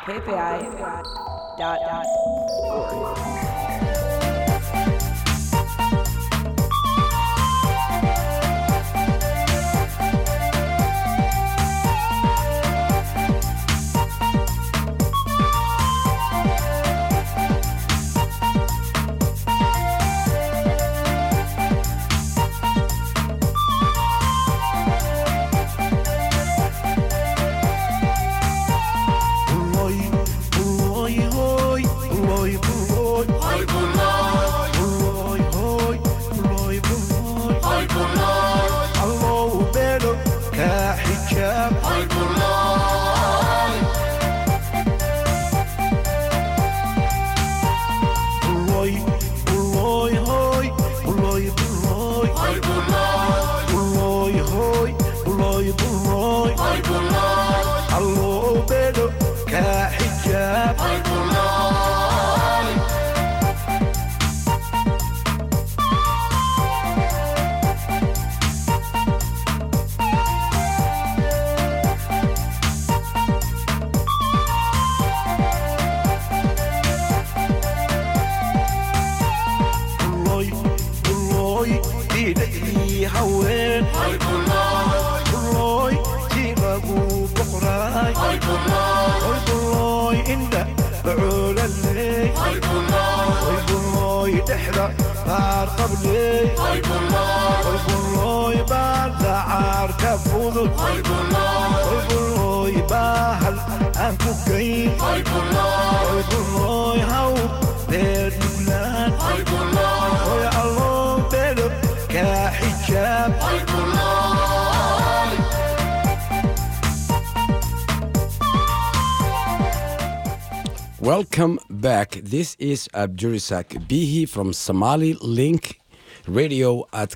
Welcome back. This is Abdurizak Bihi from Somali Link Radio at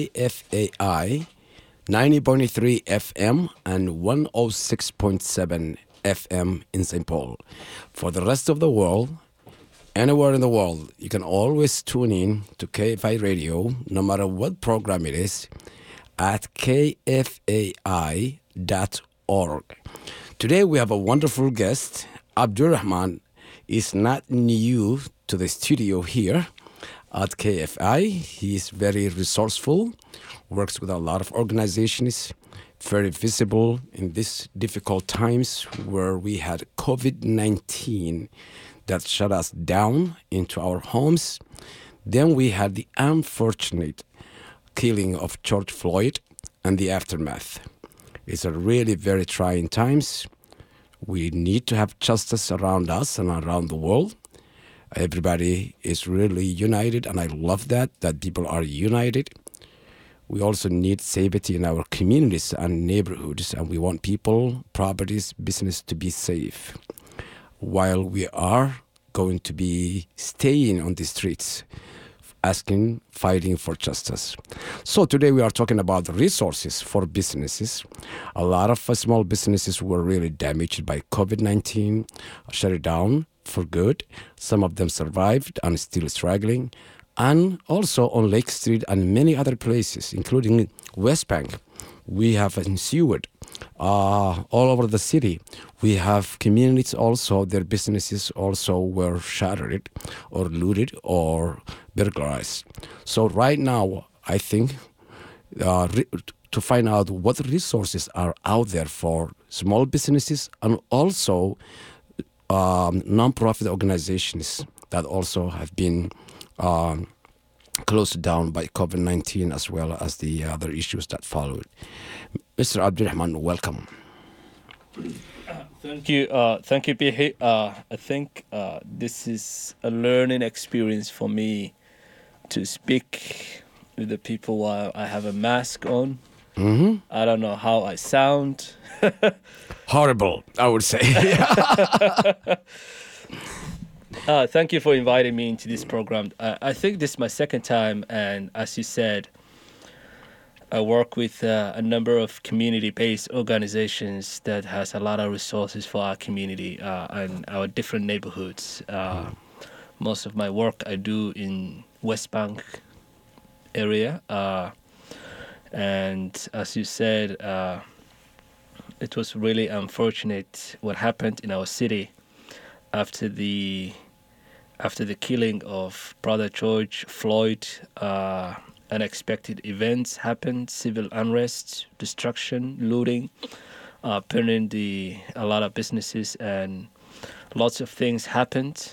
KFAI 90.3 FM and 106.7 FM in St. Paul. For the rest of the world, anywhere in the world, you can always tune in to KFI Radio, no matter what program it is, at kfai.org. Today we have a wonderful guest. Abdurrahman is not new to the studio here at KFI. He is very resourceful, works with a lot of organizations, very visible in these difficult times where we had COVID-19 that shut us down into our homes. Then we had the unfortunate killing of George Floyd and the aftermath. It's a really very trying times. We need to have justice around us and around the world. Everybody is really united, and I love that people are united. We also need safety in our communities and neighborhoods, and we want people, properties, business to be safe. While we are going to be staying on the streets, fighting for justice. So today we are talking about the resources for businesses. A lot of small businesses were really damaged by COVID-19, shut it down for good. Some of them survived and still struggling. And also on Lake Street and many other places, including West Bank, we have ensued all over the city. We have communities also, their businesses also were shattered or looted or burglarized. So right now, I think to find out what resources are out there for small businesses and also non-profit organizations that also have been closed down by COVID-19 as well as the other issues that followed. Mr. Abdurrahman, welcome. Thank you, Bihi. I think this is a learning experience for me to speak with the people while I have a mask on. Mm-hmm. I don't know how I sound. Horrible, I would say. Thank you for inviting me into this program. I think this is my second time, and as you said, I work with a number of community-based organizations that has a lot of resources for our community and our different neighborhoods. Most of my work I do in West Bank area, and as you said, it was really unfortunate what happened in our city. after the killing of Brother George Floyd. Unexpected events happened: civil unrest, destruction, looting, burning a lot of businesses, and lots of things happened.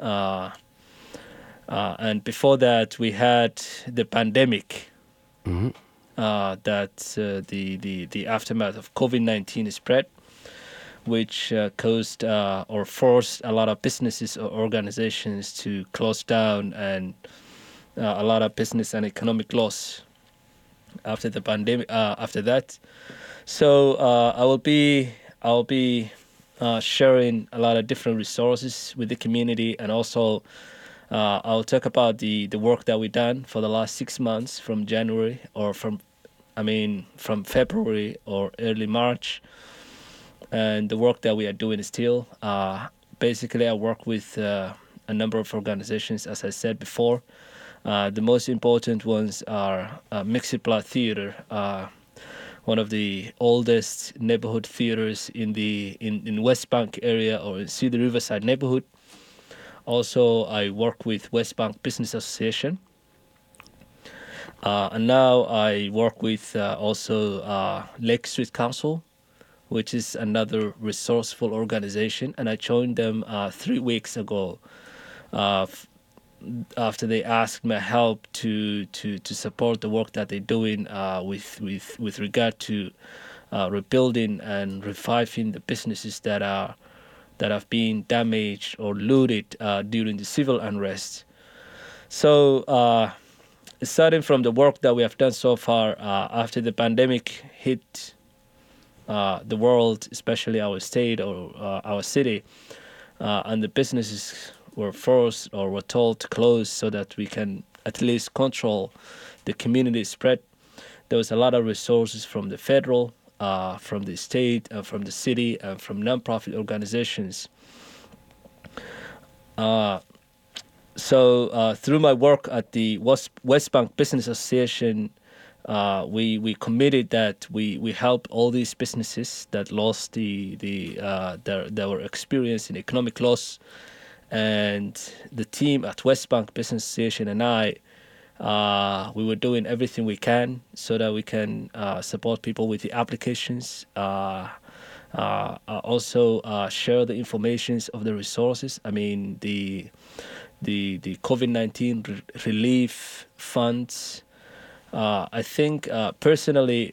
And before that, we had the pandemic. That the aftermath of COVID-19 spread, which caused or forced a lot of businesses or organizations to close down, and a lot of business and economic loss after the pandemic. After that, so I will be sharing a lot of different resources with the community, and also I'll talk about the work that we've done for the last 6 months, from January, or from February or early March, and the work that we are doing still. Basically, I work with a number of organizations, as I said before. The most important ones are Mixipla Theater, one of the oldest neighborhood theaters in West Bank area, or in Cedar Riverside neighborhood. Also, I work with West Bank Business Association. And now I work with also Lake Street Council, which is another resourceful organization. And I joined them 3 weeks ago after they asked my help to support the work that they're doing with regard to rebuilding and reviving the businesses that have been damaged or looted during the civil unrest. So, starting from the work that we have done so far, after the pandemic hit the world, especially our state or our city, and the businesses were forced or were told to close so that we can at least control the community spread, there was a lot of resources from the federal, from the state, from the city, and from nonprofit organizations. So through my work at the West Bank Business Association, we committed that we help all these businesses that lost that were experiencing economic loss, and the team at West Bank Business Association and I, we were doing everything we can so that we can support people with the applications. Also share the information of the resources. I mean, the COVID-19 relief funds. I think personally,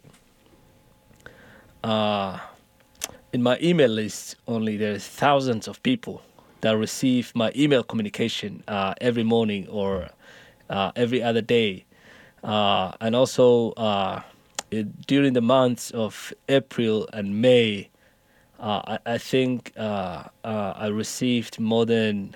in my email list, only there's thousands of people that receive my email communication every morning or every other day. And also during the months of April and May, I think I received more than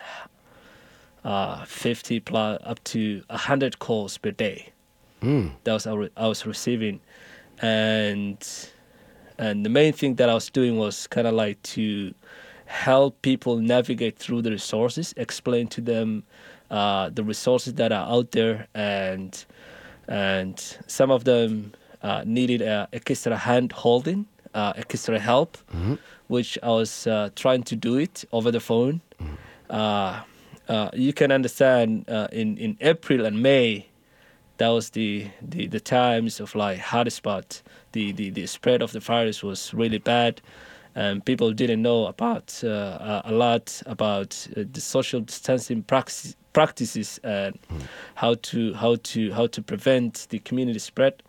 50 plus up to 100 calls per day. That I was receiving, and the main thing that I was doing was kind of like to help people navigate through the resources, explain to them the resources that are out there, and some of them needed extra hand holding, extra help, which I was trying to do it over the phone. You can understand in April and May, that was the times of like hotspot. The spread of the virus was really bad, and people didn't know about a lot about the social distancing practices and how to prevent the community spread.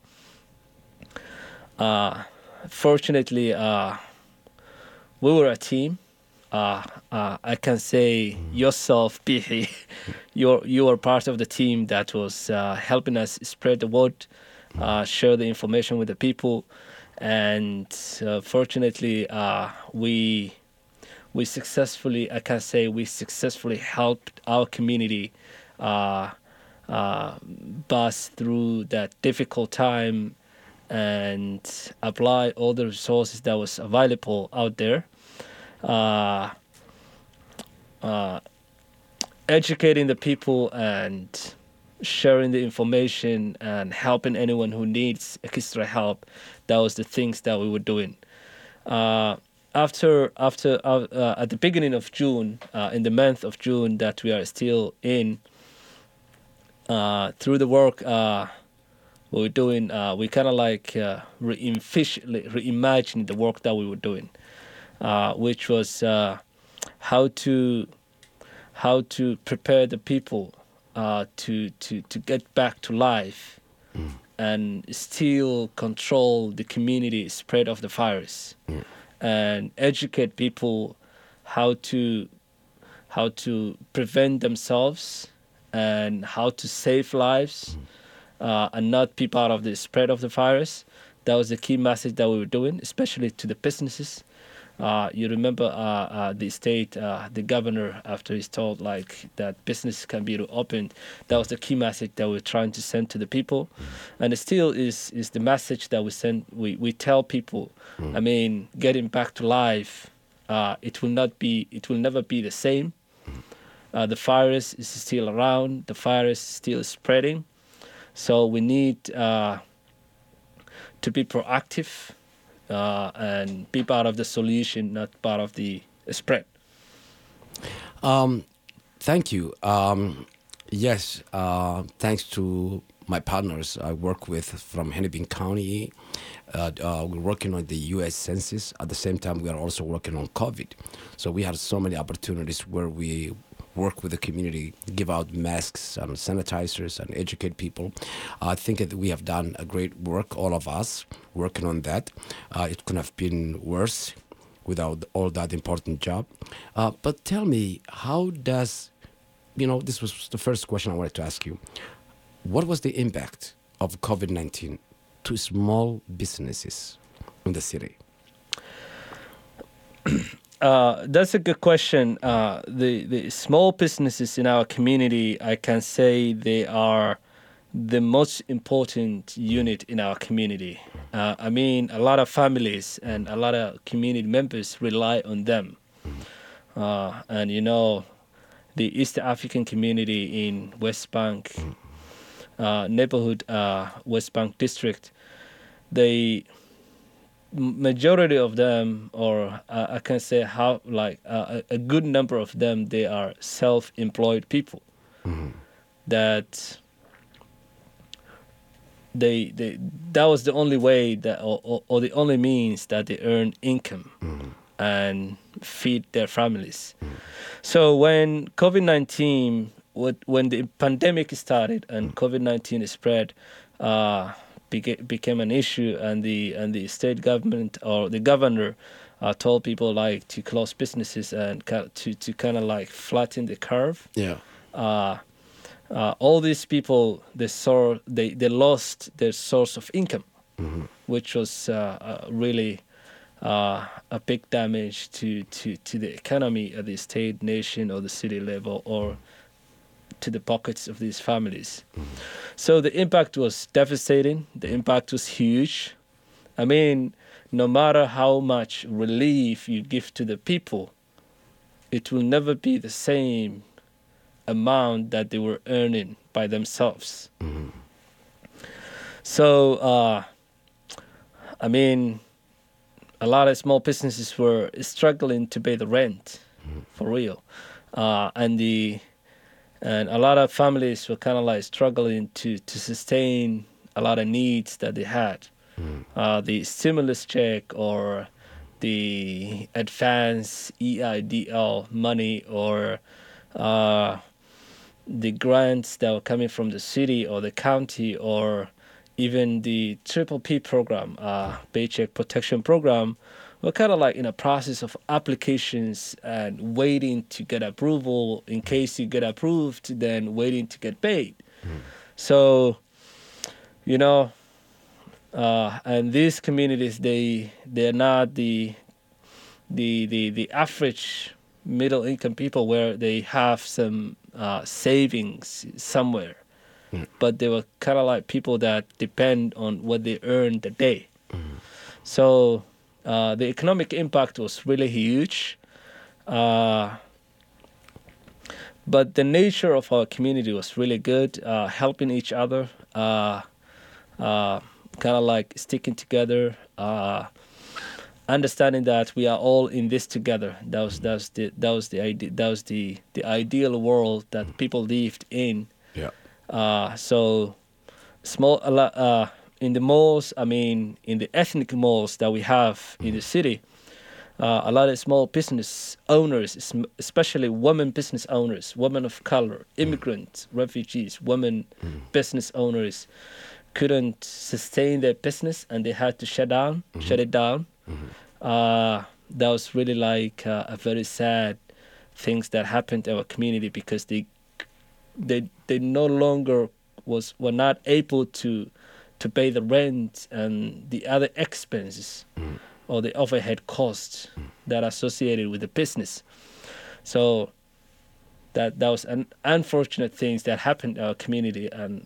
Fortunately, we were a team. I can say yourself, Pihi, you were part of the team that was helping us spread the word, share the information with the people, and fortunately, we successfully, I can say, we successfully helped our community pass through that difficult time and apply all the resources that was available out there. Educating the people and sharing the information and helping anyone who needs extra help. That was the things that we were doing. at the beginning of June, in the month of June that we are still in, through the work we're doing, we kind of like reimagine the work that we were doing, which was how to prepare the people to get back to life and still control the community spread of the virus, and educate people how to prevent themselves and how to save lives, and not be part of the spread of the virus. That was the key message that we were doing, especially to the businesses. You remember the state, the governor, after he's told like that business can be reopened, that was the key message that we're trying to send to the people, and it still is the message that we send. We tell people, I mean, getting back to life, it will never be the same. The virus is still around. The virus is still spreading, so we need to be proactive. And be part of the solution, not part of the spread. Thank you. Yes, thanks to my partners I work with from Hennepin County. We're working on the U.S. Census. At the same time, we are also working on COVID. So we had so many opportunities where we work with the community, give out masks and sanitizers and educate people. I think that we have done a great work, all of us, working on that. It could have been worse without all that important job. But tell me, how does, this was the first question I wanted to ask you. What was the impact of COVID-19 to small businesses in the city? That's a good question. The small businesses in our community, I can say they are the most important unit in our community. I mean, a lot of families and a lot of community members rely on them. And the East African community in West Bank neighborhood, West Bank district, majority of them, or I can say a good number of them, they are self-employed people that that was the only way that, or the only means that they earn income and feed their families. So when COVID-19, when the pandemic started and COVID-19 spread, became an issue, and the state government or the governor told people like to close businesses and to kind of like flatten the curve. Yeah. All these people, they lost their source of income, which was really a big damage to the economy at the state, nation, or the city level, or to the pockets of these families. So the impact was devastating. The impact was huge. I mean, no matter how much relief you give to the people, it will never be the same amount that they were earning by themselves. So, I mean, a lot of small businesses were struggling to pay the rent, for real. And a lot of families were kind of like struggling to sustain a lot of needs that they had. The stimulus check or the advance EIDL money, or the grants that were coming from the city or the county, or even the PPP program, Paycheck Protection Program, were kind of like in a process of applications and waiting to get approval. In case you get approved, then waiting to get paid. So, and these communities, they're not the average middle income people where they have some savings somewhere, but they were kind of like people that depend on what they earn the day. So the economic impact was really huge, but the nature of our community was really good, helping each other, kind of like sticking together, understanding that we are all in this together. That was the ideal world that people lived in. Yeah. So small in the malls. I mean, in the ethnic malls that we have in the city, a lot of small business owners, especially women business owners, women of color, immigrants, refugees, women business owners, couldn't sustain their business and they had to shut it down. That was really like a very sad things that happened in our community because they no longer were not able to pay the rent and the other expenses or the overhead costs that are associated with the business. So that was an unfortunate things that happened in our community, and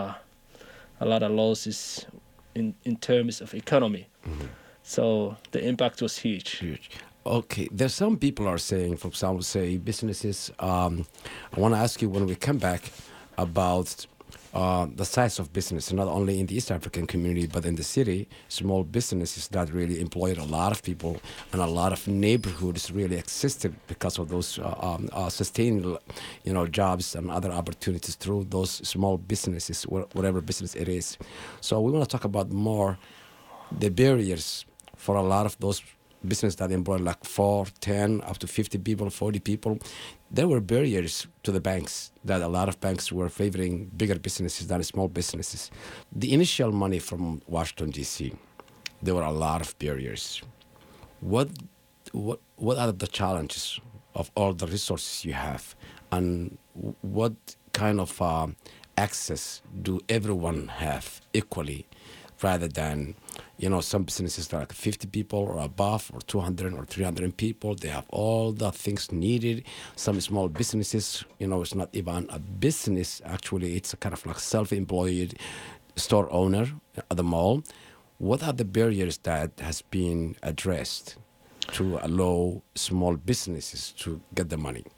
a lot of losses in terms of economy. So the impact was huge. Huge. Okay, there's some people are saying, for example, say businesses. I want to ask you when we come back about the size of business, not only in the East African community, but in the city, small businesses that really employed a lot of people, and a lot of neighborhoods really existed because of those sustained, jobs and other opportunities through those small businesses, whatever business it is. So we want to talk about more the barriers for a lot of those business that employ like 4, 10, up to 50 people, 40 people. There were barriers to the banks that a lot of banks were favoring bigger businesses than small businesses. The initial money from Washington, D.C., there were a lot of barriers. What are the challenges of all the resources you have? And what kind of access do everyone have equally, rather than some businesses that are like 50 people or above, or 200 or 300 people, they have all the things needed. Some small businesses, it's not even a business. Actually, it's a kind of like self-employed store owner at the mall. What are the barriers that has been addressed to allow small businesses to get the money?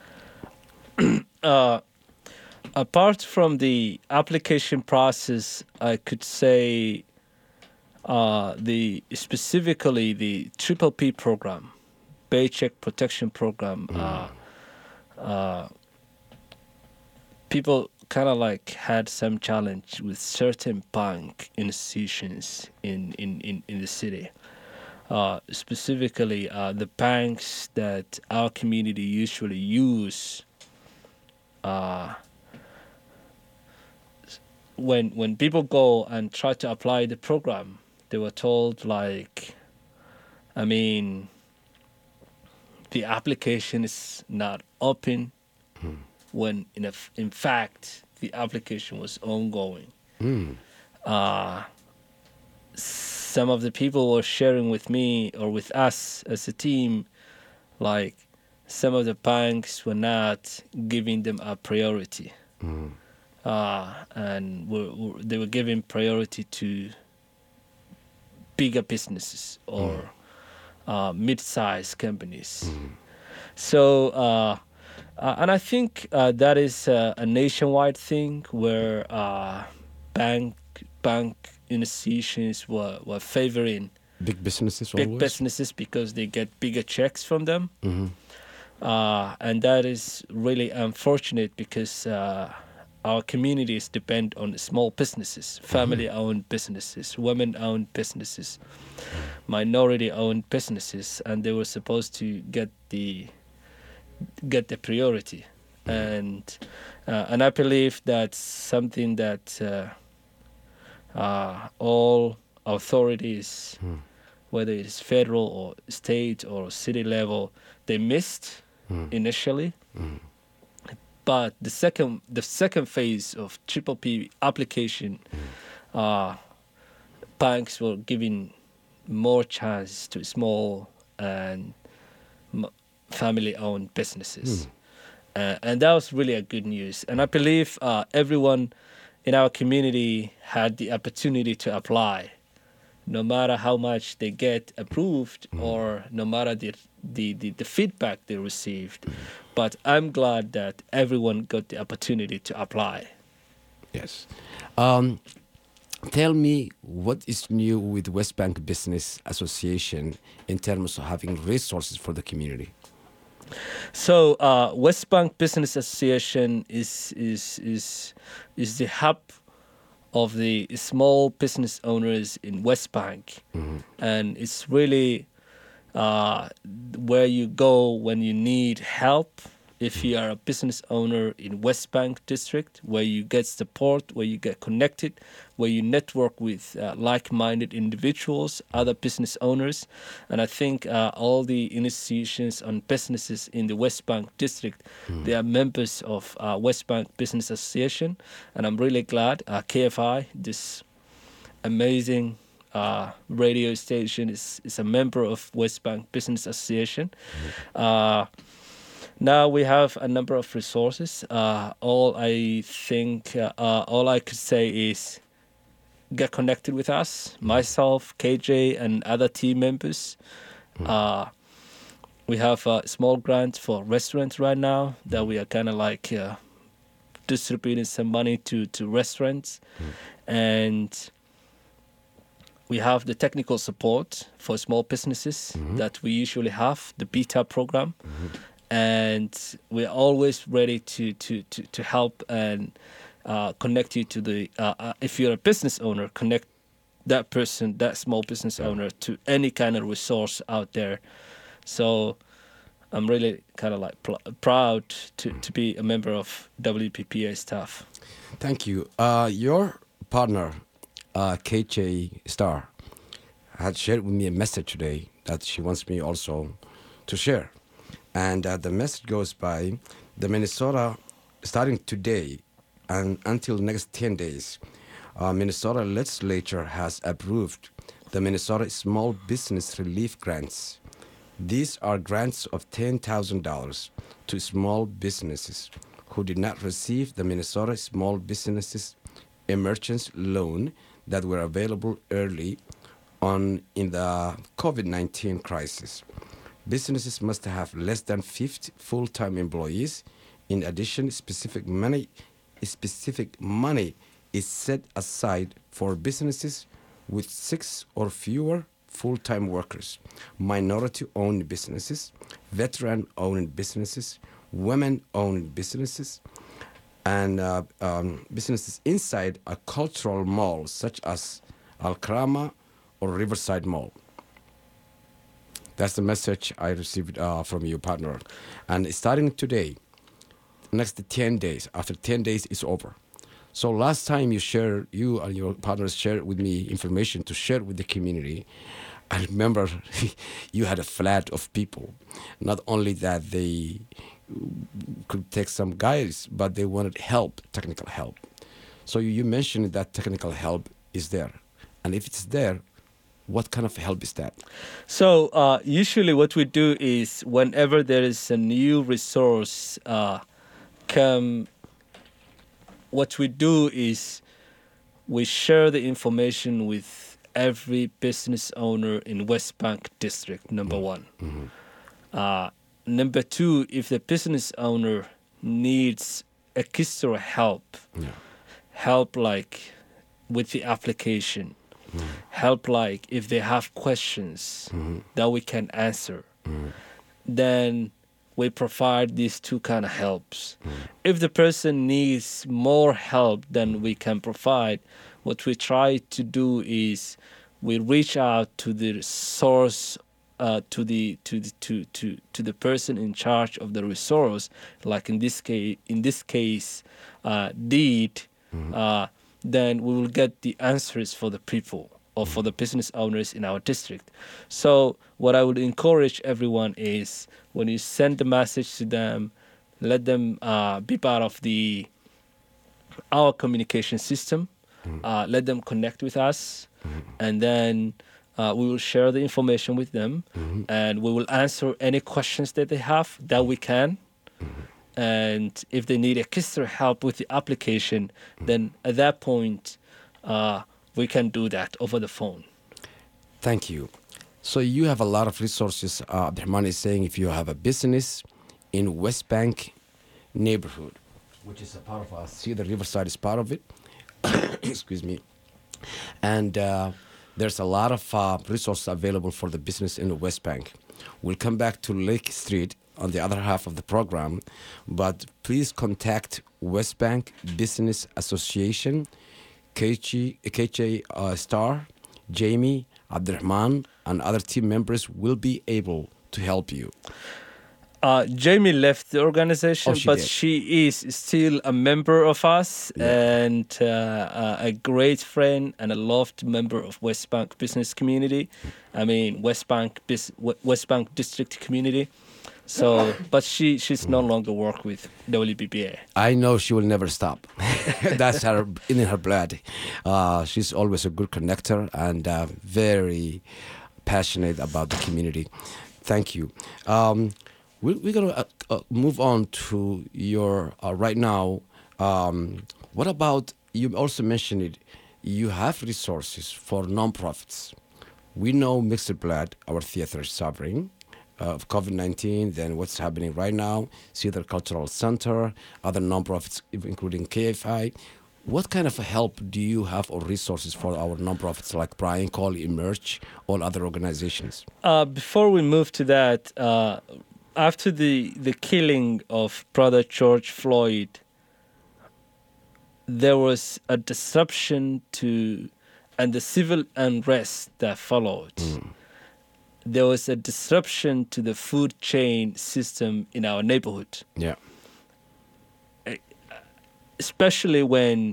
Apart from the application process, I could say specifically the Triple P program, Paycheck Protection Program. People kind of like had some challenge with certain bank institutions in the city. Specifically, the banks that our community usually use. When people go and try to apply the program, they were told the application is not open, when in fact the application was ongoing. Some of the people were sharing with me or with us as a team, like some of the banks were not giving them a priority. And they were giving priority to bigger businesses or mid-sized companies. So, and I think that is a nationwide thing where bank institutions were favoring big businesses because they get bigger checks from them. And that is really unfortunate because our communities depend on small businesses, family-owned businesses, women-owned businesses, minority-owned businesses, and they were supposed to get the priority. And I believe that's something that all authorities, whether it's federal or state or city level, they missed initially. But the second phase of Triple P application, banks were giving more chance to small and family-owned businesses, and that was really a good news. And I believe everyone in our community had the opportunity to apply, no matter how much they get approved or no matter the feedback they received. But I'm glad that everyone got the opportunity to apply. Yes. Tell me what is new with West Bank Business Association in terms of having resources for the community. So West Bank Business Association is the hub of the small business owners in West Bank, and it's really where you go when you need help. If you are a business owner in West Bank District, where you get support, where you get connected, where you network with like-minded individuals, other business owners. And I think all the institutions and businesses in the West Bank District, they are members of West Bank Business Association. And I'm really glad KFI, this amazing radio station, is a member of West Bank Business Association. Now we have a number of resources. All I could say is get connected with us, myself, KJ, and other team members. We have a small grant for restaurants right now that we are kind of like distributing some money to restaurants. And we have the technical support for small businesses that we usually have, the beta program. And we're always ready to help and connect you to the, if you're a business owner, connect that person, that small business owner, to any kind of resource out there. So I'm really kind of like proud to be a member of WPPA staff. Thank you. Your partner, KJ Star, had shared with me a message today that she wants me also to share. And the message goes by, the Minnesota, starting today and until next 10 days, Minnesota legislature has approved the Minnesota Small Business Relief Grants. These are grants of $10,000 to small businesses who did not receive the Minnesota Small Businesses Emergency Loan that were available early on in the COVID-19 crisis. Businesses must have less than 50 full-time employees. In addition, specific money is set aside for businesses with 6 or fewer full-time workers, minority-owned businesses, veteran-owned businesses, women-owned businesses, and businesses inside a cultural mall such as Alkrama or Riverside Mall. That's the message I received from your partner. And starting today, next 10 days, after 10 days, it's over. So last time you and your partners shared with me information to share with the community, I remember you had a flood of people. Not only that they could take some guidance, but they wanted help, technical help. So you mentioned that technical help is there. And if it's there, what kind of help is that? So usually what we do is whenever there is a new resource what we do is we share the information with every business owner in West Bank District, number one. Number two, if the business owner needs extra help, help like with the application, help like if they have questions that we can answer, then we provide these two kind of helps. If the person needs more help than we can provide, what we try to do is we reach out to the source, to the person in charge of the resource, like in this case, DEED. Then we will get the answers for the people or for the business owners in our district. So what I would encourage everyone is when you send the message to them, let them be part of our communication system. Let them connect with us, and then we will share the information with them, and we will answer any questions that they have that we can. And if they need extra help with the application, then at that point, we can do that over the phone. Thank you. So you have a lot of resources. Abdurrahman is saying if you have a business in West Bank neighborhood, which is a part of us, see the Riverside is part of it. Excuse me. And there's a lot of resources available for the business in the West Bank. We'll come back to Lake Street on the other half of the program, but please contact West Bank Business Association, KJ Star, Jamie, Abdurrahman, and other team members will be able to help you. Jamie left the organization, but she is still a member of us and a great friend and a loved member of West Bank business community. I mean, West Bank district community. So, but she's no longer work with WBBA. I know she will never stop. That's in her blood. She's always a good connector and very passionate about the community. Thank you. We're going to move on to your right now. What about, you also mentioned it, you have resources for nonprofits. We know Mixed Blood, our theater, is suffering of COVID-19, then what's happening right now, Cedar Cultural Center, other nonprofits, including KFI. What kind of help do you have or resources for our nonprofits like Brian Cole, Emerge, or other organizations? Before we move to that, after the killing of Brother George Floyd, there was a disruption and the civil unrest that followed. There was a disruption to the food chain system in our neighborhood. Yeah. Especially when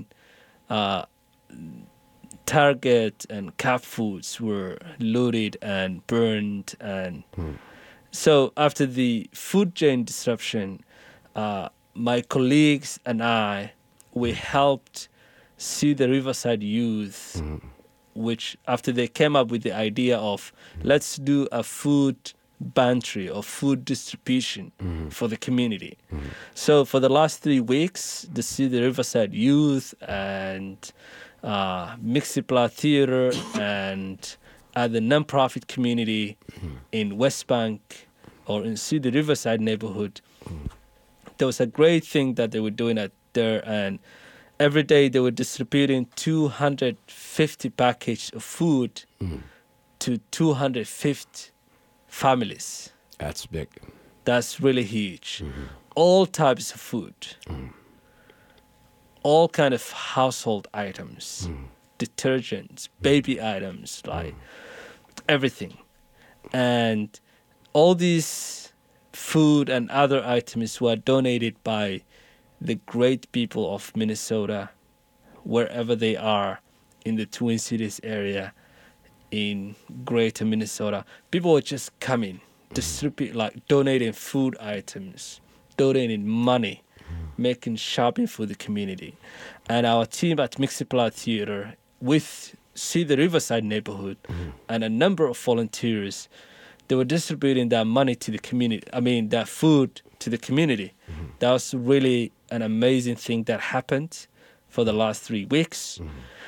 Target and Cap Foods were looted and burned. And so after the food chain disruption, my colleagues and I, we helped see the Riverside youth, which after they came up with the idea of let's do a food pantry or food distribution for the community. So for the last 3 weeks, the Riverside youth and Mixipla Theater and the nonprofit community in West Bank or in the Riverside neighborhood, there was a great thing that they were doing there, and every day they were distributing 250 packages of food to 250 families. That's big. That's really huge. All types of food. All kind of household items, detergents, baby items, like everything. And all these food and other items were donated by the great people of Minnesota, wherever they are in the Twin Cities area, in greater Minnesota. People were just coming, donating food items, donating money, making shopping for the community. And our team at Mixipla Theater, with the Riverside neighborhood and a number of volunteers, they were distributing that money to the community. That food to the community. That was really an amazing thing that happened for the last 3 weeks.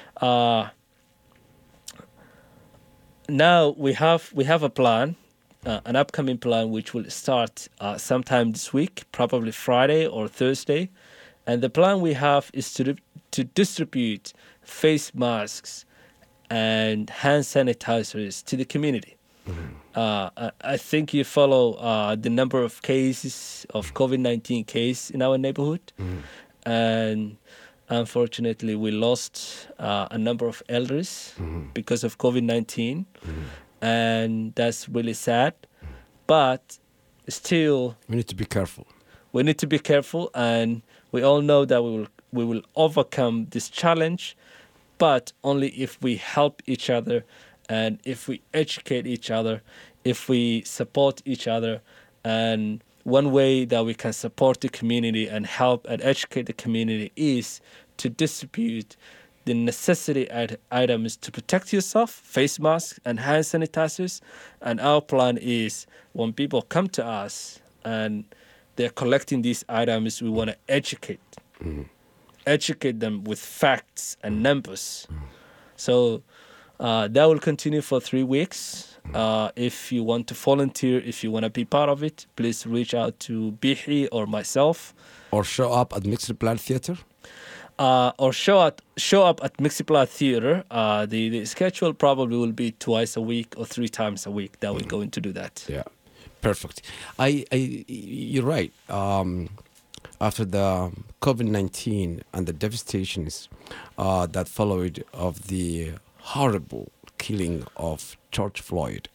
Now we have a plan, an upcoming plan, which will start sometime this week, probably Friday or Thursday. And the plan we have is to distribute face masks and hand sanitizers to the community. I think you follow the number of cases of COVID-19 cases in our neighborhood. And unfortunately, we lost a number of elders because of COVID-19. And that's really sad. But still, we need to be careful. We need to be careful. And we all know that we will overcome this challenge, but only if we help each other and if we educate each other, if we support each other. And one way that we can support the community and help and educate the community is to distribute the necessity items to protect yourself, face masks and hand sanitizers. And our plan is when people come to us and they're collecting these items, we want to educate them with facts and numbers. So that will continue for 3 weeks. If you want to volunteer, if you want to be part of it, please reach out to Bihi or myself. Or show up at Mixed Blood Theater? or show up at Mixipla Theater. The schedule probably will be twice a week or 3 times a week that we're going to do that. Yeah, perfect. You're right. After the COVID-19 and the devastations that followed of the horrible killing of George Floyd,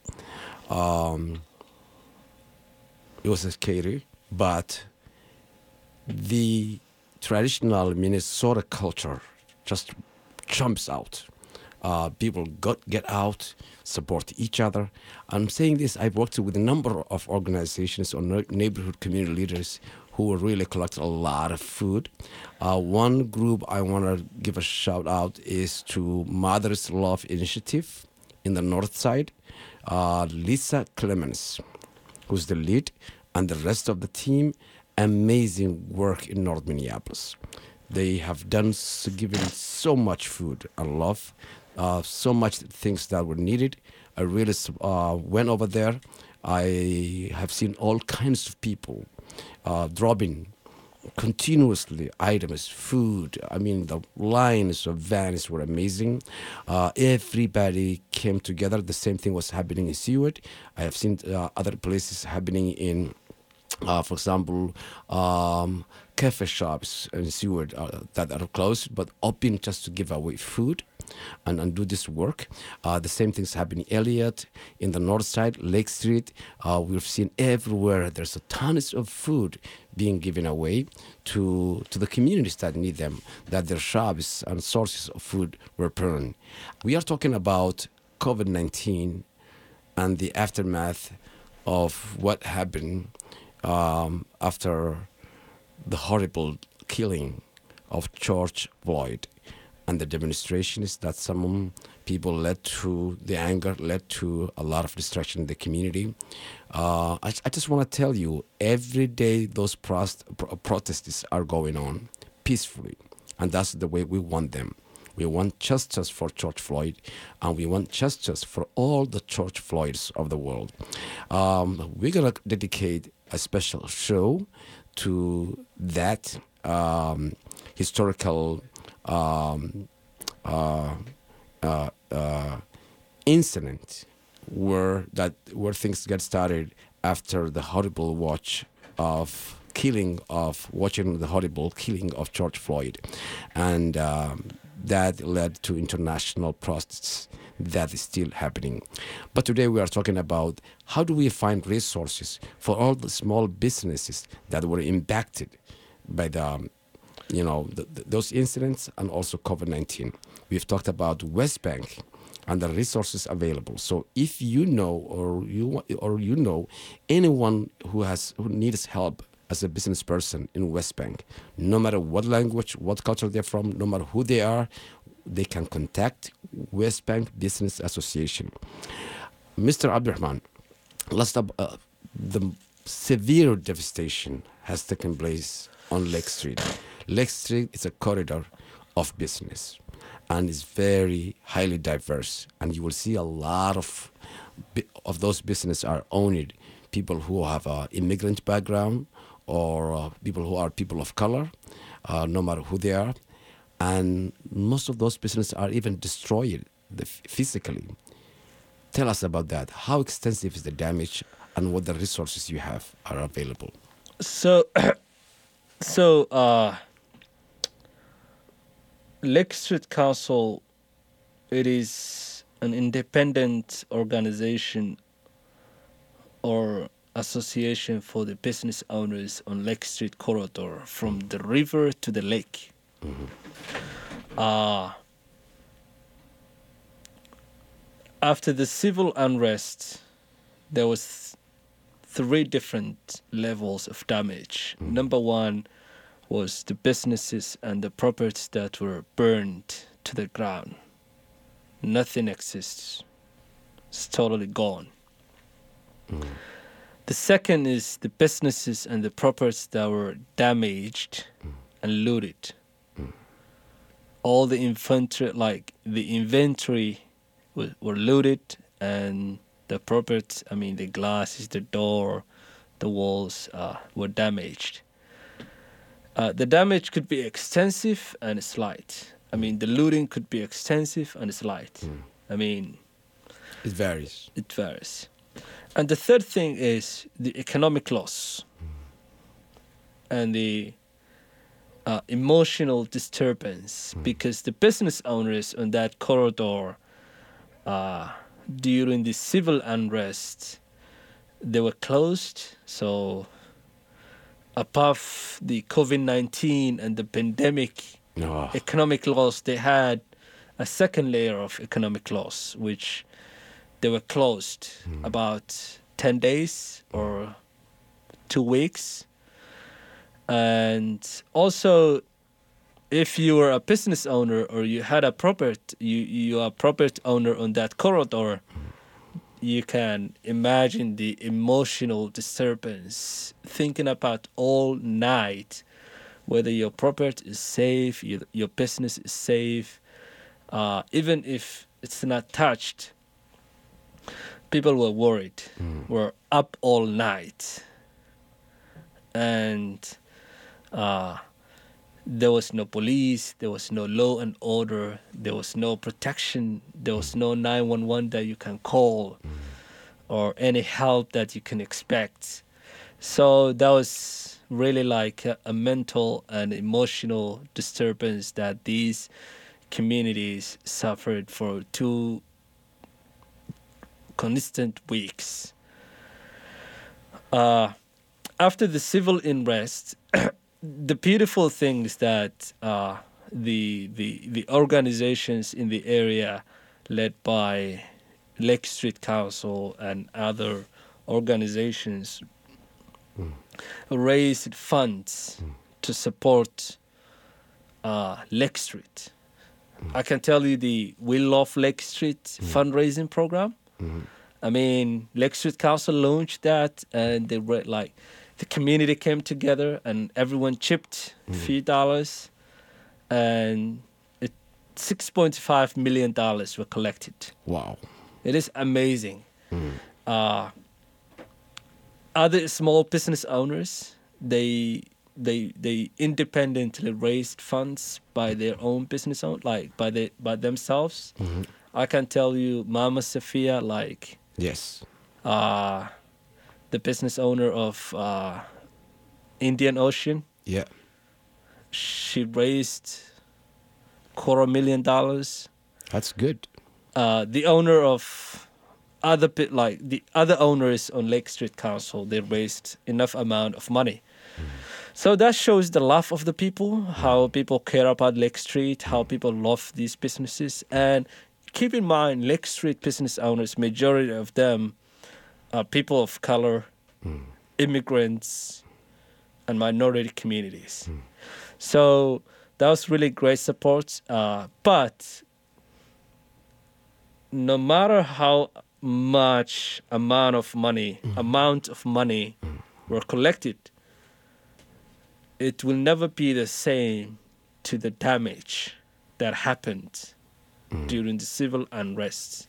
it was scary, but the traditional Minnesota culture just jumps out. People get out, support each other. I'm saying this, I've worked with a number of organizations or neighborhood community leaders who really collect a lot of food. One group I want to give a shout out is to Mother's Love Initiative in the North Side. Lisa Clemens, who's the lead, and the rest of the team, amazing work in North Minneapolis. They have given so much food and love, so much things that were needed. I really went over there. I have seen all kinds of people dropping continuously items, food. I mean, the lines of vans were amazing. Everybody came together. The same thing was happening in Seward. I have seen other places happening in, for example, cafe shops in Seward that are closed but open just to give away food and do this work. The same things happen in Elliott, in the north side, Lake Street. We've seen everywhere there's a tons of food being given away to the communities that need them, that their shops and sources of food were burned. We are talking about COVID-19 and the aftermath of what happened after the horrible killing of George Floyd and the demonstrations that some people led to, the anger led to a lot of destruction in the community. I just want to tell you, every day those protests are going on peacefully, and that's the way we want them. We want justice for George Floyd, and we want justice for all the George Floyds of the world. We're going to dedicate a special show to that historical incident where things get started after the horrible watching the horrible killing of George Floyd, and that led to international protests that is still happening. But today we are talking about how do we find resources for all the small businesses that were impacted by those incidents and also COVID-19. We've talked about West Bank and the resources available. So if you know or you know anyone who needs help as a business person in West Bank, no matter what language, what culture they're from, no matter who they are, they can contact West Bank Business Association. Mr. Abdurrahman, the severe devastation has taken place on Lake Street. Lake Street is a corridor of business and is very highly diverse, and you will see a lot of those businesses are owned people who have an immigrant background or people who are people of color, no matter who they are. And most of those businesses are even destroyed physically. Tell us about that. How extensive is the damage and what the resources you have are available? So Lake Street Council, it is an independent organization or association for the business owners on Lake Street corridor from the river to the lake. Mm-hmm. After the civil unrest, there was 3 different levels of damage. Mm-hmm. Number 1 was the businesses and the properties that were burned to the ground. Nothing exists. It's totally gone. Mm. The second is the businesses and the properties that were damaged and looted. All the inventory were looted, and the properties, the glasses, the door, the walls were damaged. The damage could be extensive and slight. I mean, the looting could be extensive and slight. I mean, It varies. it varies. And the third thing is the economic loss and the emotional disturbance, because the business owners on that corridor during the civil unrest, they were closed. So above the COVID-19 and the pandemic Oh, economic loss, they had a second layer of economic loss, which they were closed about 10 days or 2 weeks. And also, if you were a business owner or you had a property, you are a property owner on that corridor, you can imagine the emotional disturbance, thinking about all night whether your property is safe, your business is safe, even if it's not touched. People were worried, were up all night, and there was no police, there was no law and order, there was no protection, there was no 911 that you can call or any help that you can expect. So that was really like a mental and emotional disturbance that these communities suffered for 2 constant weeks. After the civil unrest, the beautiful thing is that the organizations in the area led by Lake Street Council and other organizations raised funds to support Lake Street. I can tell you the We Love Lake Street fundraising program. I mean, Lake Street Council launched that, and they were like, the community came together and everyone chipped a few dollars, and $6.5 million were collected. wow. It is amazing. Other small business owners, they independently raised funds by their own business own, like by themselves. I can tell you, Mama Sophia, like Yes. the business owner of Indian Ocean, Yeah. she raised $250,000. That's good. The owner of the other owners on Lake Street Council, they raised enough amount of money. So that shows the love of the people, how people care about Lake Street, how people love these businesses. And keep in mind, Lake Street business owners, majority of them are people of color, immigrants, and minority communities. So that was really great support. But no matter how much amount of money were collected, it will never be the same to the damage that happened during the civil unrest.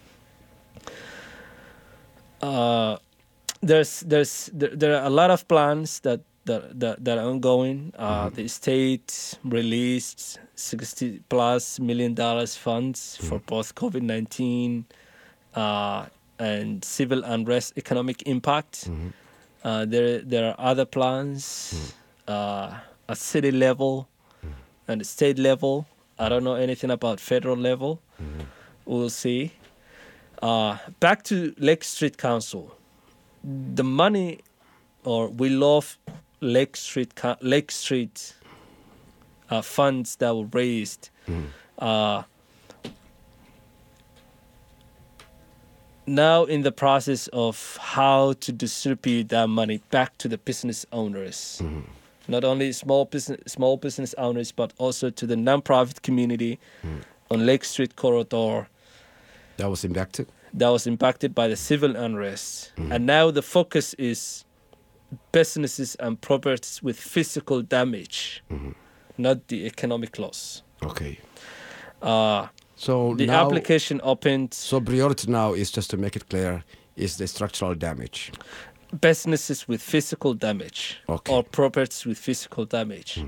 There are a lot of plans that are ongoing. The state released $60+ million funds for both COVID-19 and civil unrest economic impact. There are other plans at city level and state level. I don't know anything about federal level. We'll see. Back to Lake Street Council. The money, or We Love Lake Street funds that were raised, now in the process of how to distribute that money back to the business owners. Not only small business owners, but also to the nonprofit community on Lake Street corridor. That was impacted. That was impacted by the civil unrest. And now the focus is businesses and properties with physical damage, not the economic loss. Okay. So The now, application opened. So priority now is, just to make it clear, is the structural damage. businesses with physical damage or properties with physical damage.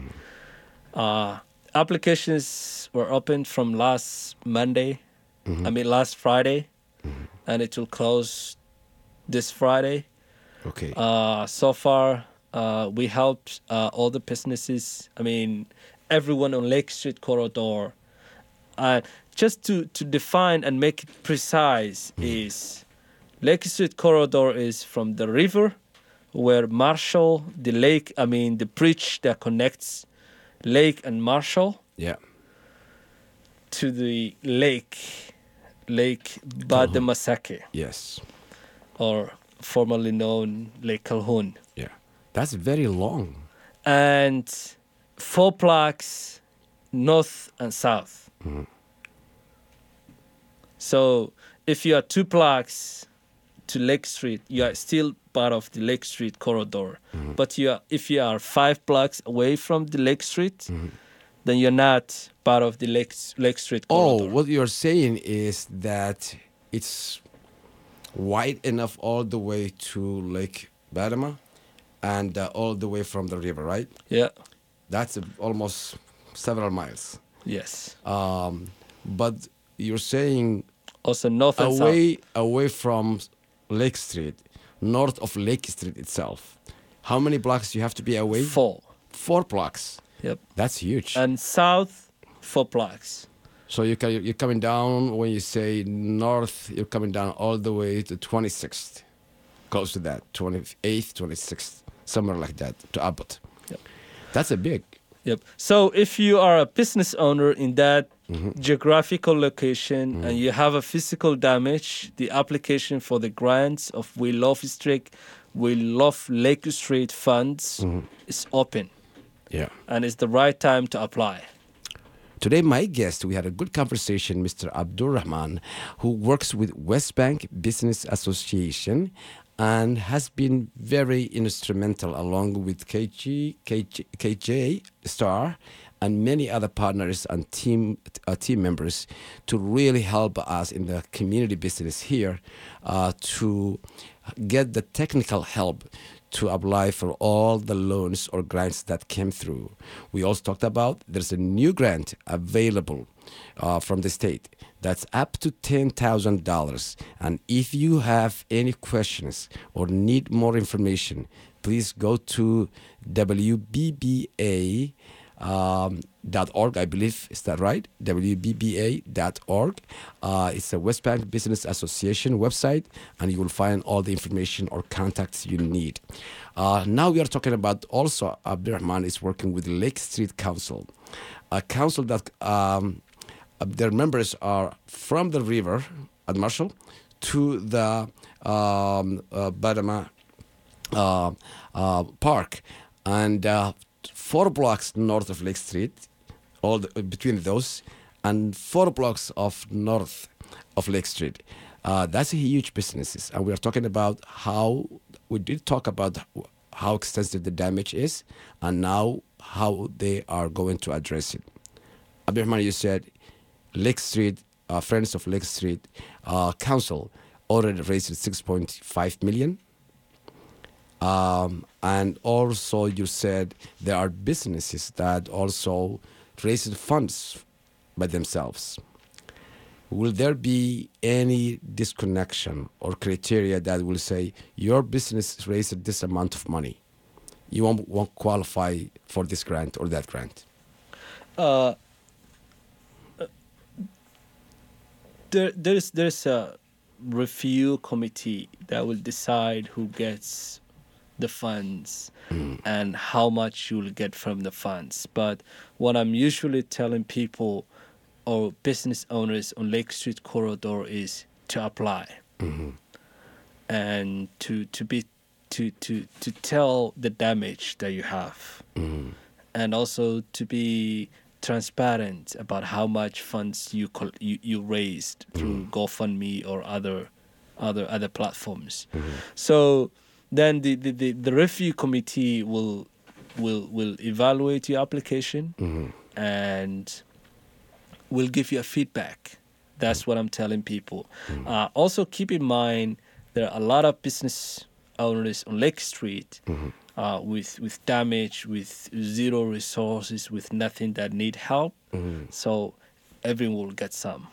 Applications were opened from last Friday, and it will close this Friday. Okay. So far, we helped all the businesses. Everyone on Lake Street corridor. Just to define and make it precise, is Lake Street corridor is from the river, where Marshall, the lake, the bridge that connects Lake and Marshall, to the lake Bademasake. Yes. Or formerly known Lake Calhoun. Yeah. That's very long. And 4 blocks north and south. So if you are 2 blocks to Lake Street, you are still part of the Lake Street corridor. But if you are 5 blocks away from the Lake Street, then you're not part of the Lake Street corridor. Oh, what you're saying is that it's wide enough all the way to Lake Badama and all the way from the river, right? Yeah. That's almost several miles. Yes. But you're saying also north and south. Away from Lake Street, north of Lake Street itself. How many blocks do you have to be away? 4. 4 blocks. Yep. That's huge. And south, 4 blocks. So you're coming down, when you say north, you're coming down all the way to 26th. Close to that, 28th, 26th, somewhere like that, to Abbott. Yep. That's a big. Yep. So if you are a business owner in that geographical location and you have a physical damage, the application for the grants of We Love District, We Love Lake Street funds is open. Yeah. And it's the right time to apply. Today, my guest, we had a good conversation, Mr. Abdur Rahman, who works with West Bank Business Association and has been very instrumental along with KJ Star and many other partners and team members to really help us in the community business here to get the technical help to apply for all the loans or grants that came through. We also talked about there's a new grant available from the state that's up to $10,000. And if you have any questions or need more information, please go to WBBA.org, I believe. Is that right? WBBA.org. It's a West Bank Business Association website, and you will find all the information or contacts you need. Now we are talking about also, Abdurrahman is working with Lake Street Council, a council that their members are from the river at Marshall to the Badama Park, and 4 blocks north of Lake Street, between those, and 4 blocks of north of Lake Street. That's a huge business, and we are talking about how extensive the damage is, and now how they are going to address it. Abdurrahman, you said Lake Street, Friends of Lake Street Council already raised $6.5 million. And also you said there are businesses that also raise funds by themselves. Will there be any disconnection or criteria that will say your business raised this amount of money, you won't qualify for this grant or that grant? There's a review committee that will decide who gets the funds and how much you will get from the funds. But what I'm usually telling people or business owners on Lake Street corridor is to apply and to tell the damage that you have, and also to be transparent about how much funds you raised through GoFundMe or other platforms. So then the review committee will evaluate your application and will give you a feedback. That's what I'm telling people. Also keep in mind there are a lot of business owners on Lake Street with damage, with zero resources, with nothing that need help. So everyone will get some.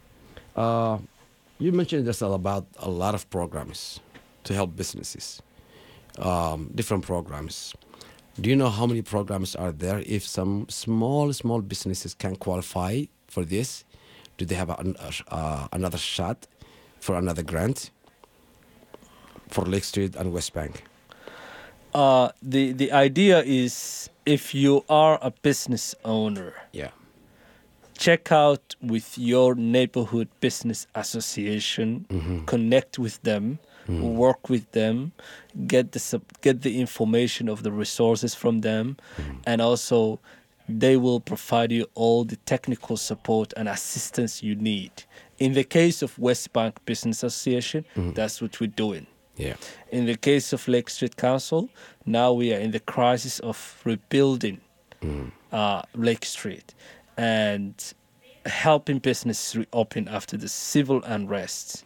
You mentioned just about a lot of programs to help businesses, different programs. Do you know how many programs are there? If some small businesses can qualify for this, do they have another shot for another grant for Lake Street and West Bank? The idea is, if you are a business owner, Yeah. check out with your neighborhood business association, connect with them, work with them, get the information of the resources from them, and also they will provide you all the technical support and assistance you need. In the case of West Bank Business Association, that's what we're doing. Yeah. In the case of Lake Street Council, now we are in the crisis of rebuilding Lake Street and helping businesses reopen after the civil unrest.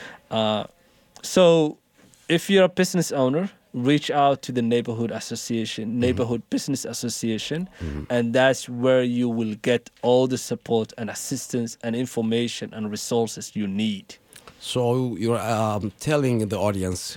So if you're a business owner, reach out to the neighborhood association, neighborhood business association, and that's where you will get all the support and assistance and information and resources you need. So you're telling the audience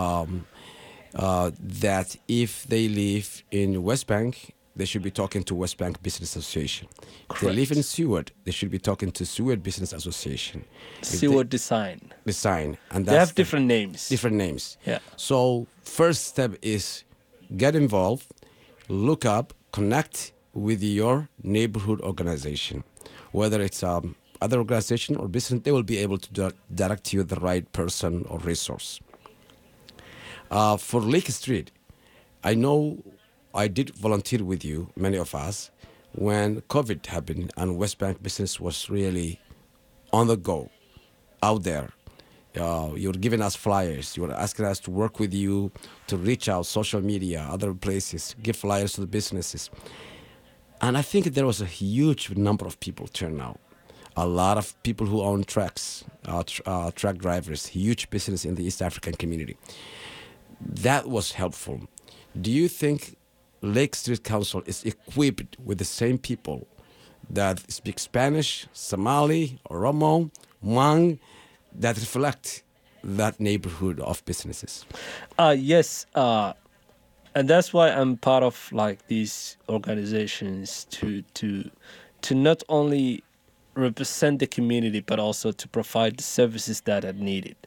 that if they live in West Bank, they should be talking to West Bank Business Association. If they live in Seward, they should be talking to Seward Business Association. Seward Design. Design. And They have different names. Different names. Yeah. So first step is get involved, look up, connect with your neighborhood organization. Whether it's other organization or business, they will be able to direct you the right person or resource. For Lake Street, I know I did volunteer with you, many of us, when COVID happened and West Bank business was really on the go, out there. You were giving us flyers. You were asking us to work with you, to reach out, social media, other places, give flyers to the businesses. And I think there was a huge number of people turn out. A lot of people who own trucks, truck drivers, huge business in the East African community. That was helpful. Do you think Lake Street Council is equipped with the same people that speak Spanish, Somali, Oromo, Hmong, that reflect that neighborhood of businesses? Yes, and that's why I'm part of like these organizations to not only represent the community but also to provide the services that are needed.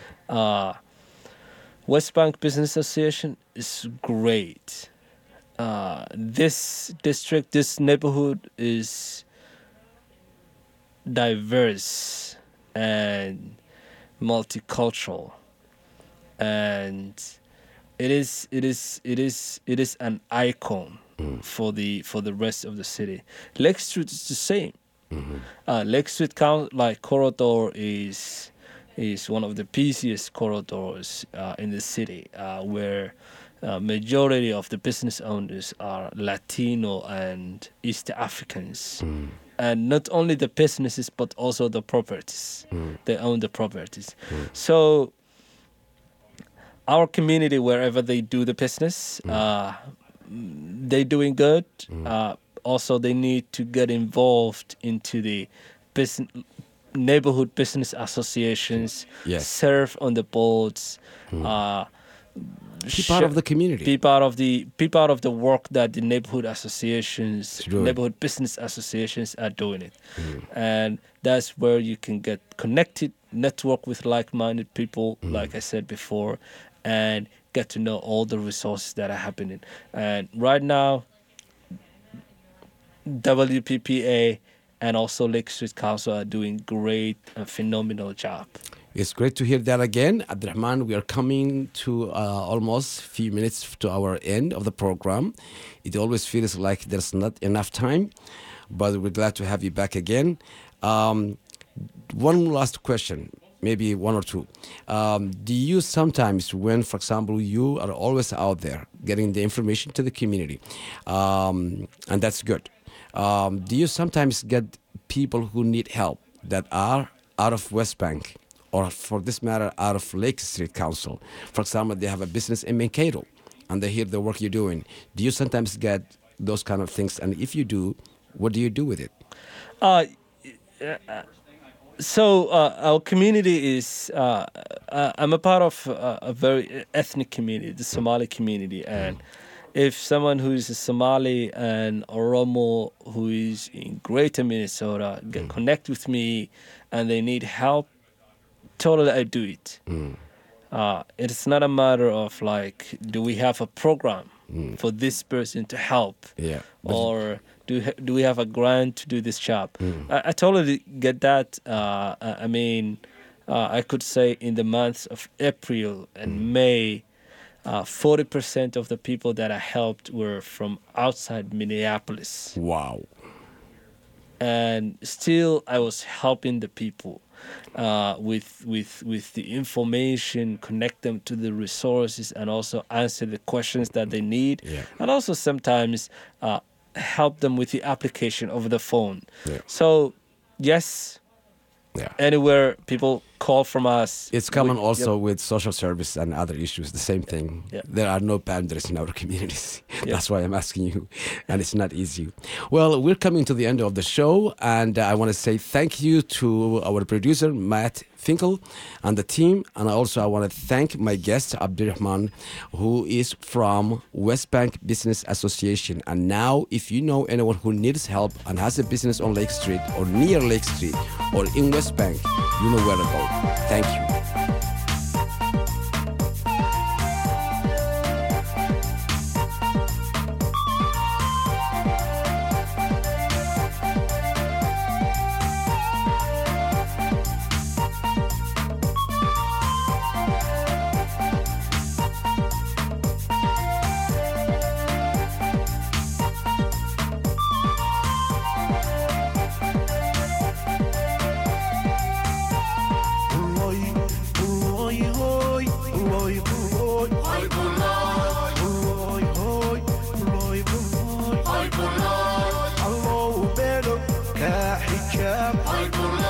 West Bank Business Association is great. This district, this neighborhood is diverse and multicultural, and it is an icon for the rest of the city. Lake Street is the same. Lake Street corridor is one of the busiest corridors in the city, where majority of the business owners are Latino and East Africans. And not only the businesses, but also the properties. They own the properties. So our community, wherever they do the business, they're doing good. Also, they need to get involved into the neighborhood business associations, serve on the boards, be part of the community. Be part of the work that the neighborhood associations, neighborhood business associations are doing it. And that's where you can get connected, network with like-minded people, like I said before, and get to know all the resources that are happening. And right now, WPPA and also Lake Street Council are doing great and phenomenal job. It's great to hear that again. Abdurrahman, we are coming to almost a few minutes to our end of the program. It always feels like there's not enough time, but we're glad to have you back again. One last question, maybe one or two. Do you sometimes, when, for example, you are always out there getting the information to the community, and that's good, do you sometimes get people who need help that are out of West Bank or for this matter, out of Lake Street Council. For example, they have a business in Mankato, and they hear the work you're doing. Do you sometimes get those kind of things? And if you do, what do you do with it? So our community is, I'm a part of a very ethnic community, the Somali community. And if someone who is a Somali and Oromo who is in greater Minnesota connect with me and they need help, totally I do it. It's not a matter of like, do we have a program for this person to help? Yeah. Or do we have a grant to do this job? I totally get that. I mean, I could say in the months of April and May, 40% of the people that I helped were from outside Minneapolis. Wow. And still, I was helping the people with the information, connect them to the resources, and also answer the questions that they need. Yeah. And also sometimes help them with the application over the phone. Yeah. So, yes, anywhere people call from us. It's common also with social service and other issues, the same thing. Yeah. There are no boundaries in our communities. That's why I'm asking you, and it's not easy. Well, we're coming to the end of the show, and I want to say thank you to our producer, Matt Finkel, and the team. And also I want to thank my guest, Abdurrahman, who is from West Bank Business Association. And now, if you know anyone who needs help and has a business on Lake Street or near Lake Street or in West Bank, you know where to go. Thank you. Hello, better, cat hijab.